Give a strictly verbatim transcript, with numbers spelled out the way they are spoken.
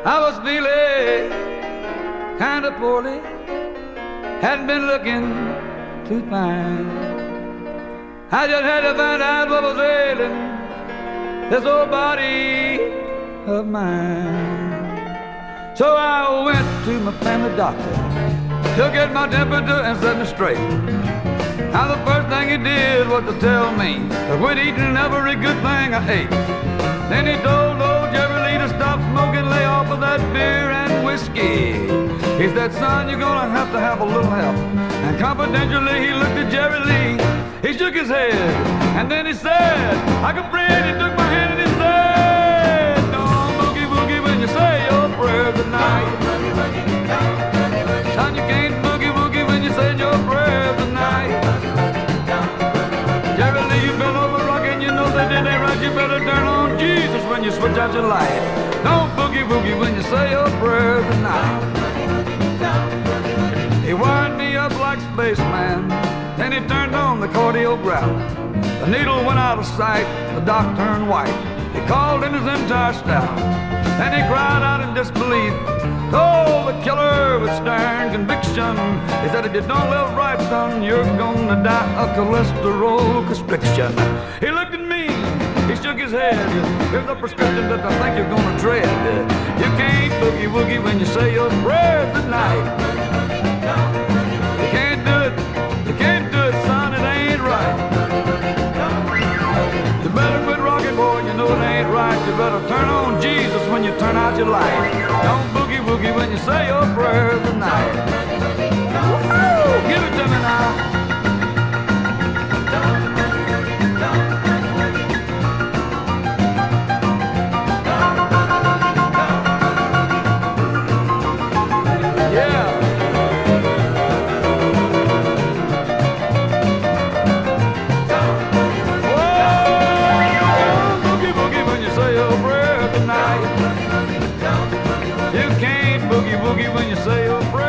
I was feeling kind of poorly, hadn't been looking too fine. I just had to find out what was ailing this old body of mine. So I went to my family doctor to get my temperature and set me straight. Now the first thing he did was to tell me to quit eating every good thing I ate. Then he told old Jerry Lee to stop smoking, lay off of that beer and whiskey. He said, son, you're gonna have to have a little help. And confidentially he looked at Jerry Lee. He shook his head, and then he said, I can breathe. He took my hand and he said, don't boogie woogie when you say your prayers tonight. Son, you can't boogie woogie when you say your prayers tonight. Jerry Lee, you've been over rocking, you know they did ain't right. You better turn on Jesus when you switch out your light. Don't boogie woogie when you say your prayers tonight. He wired me up like spaceman, then he turned on the cardiograph. The needle went out of sight, the doc turned white. He called in his entire staff, then he cried out in disbelief. Oh, the killer with stern conviction. He said, if you don't live right, son, you're gonna die of cholesterol constriction. He looked at me, he shook his head. Here's a prescription that I think you're gonna dread. You can't boogie woogie when you say your prayers at night. You can't do it, you can't do it, son, it ain't right. You better quit rocking, boy, you know it ain't right. You better turn on Jesus when you turn out your light. Don't boogie woogie when you say your prayers at night. Woo! Give it to me now. You can't boogie woogie when you say your prayers.